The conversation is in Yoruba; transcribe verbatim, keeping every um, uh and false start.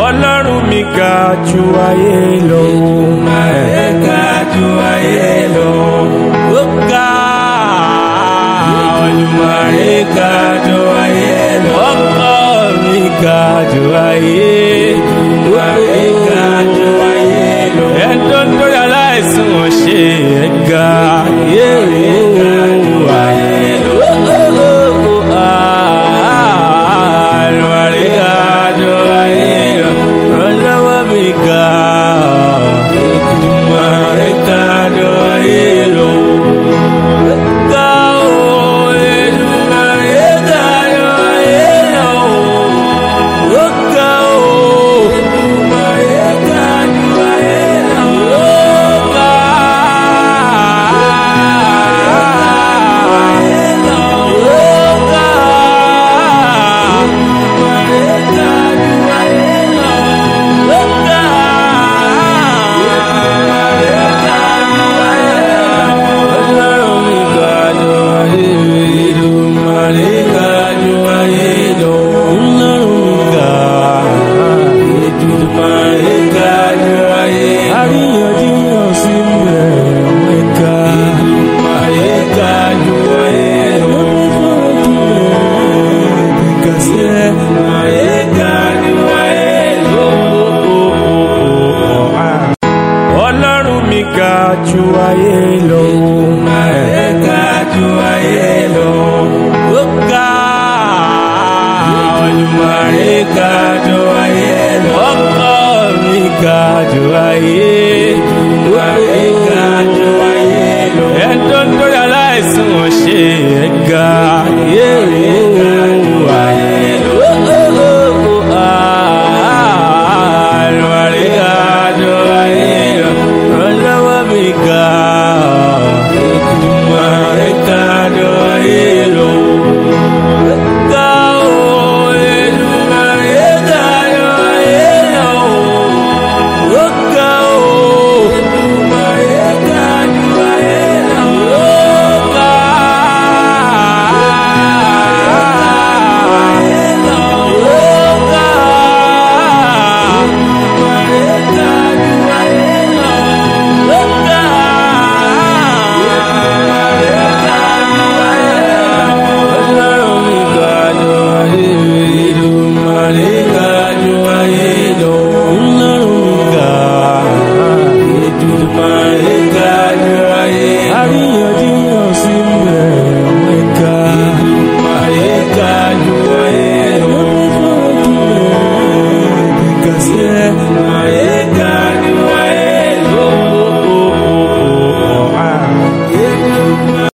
Ọlọ́run mi ga jù ayé lọ. Èdùmàrè ga jù ayé lọ. Ó ga. Èdùmàrè ga jù ayé lọ. Ọkọ mi ga jù ayé. Èdùmàrè ga jù ayé lọ. Ẹ̀dọ́ lórí aláìsàn ọ̀ṣẹ́ ẹ̀ ga. Èdùmàrè ga jù ayé lọ. Èdùmàrè ga jù ayé lọ. Ọlọ́wọ́ mi ga. Èdùmàrè ga jù ayé lọ. Ọlọ́run mi ga jù ayé lọ. Èdùmàrè ga jù ayé lọ. Ó ga. Èdùmàrè ga jù ayé lọ. Ọkọ mi ga jù ayé. Èdùmàrè ga jù ayé lọ. Ẹ̀dọ́ lórí aláìsàn ọ̀ṣẹ́ ẹ̀ ga.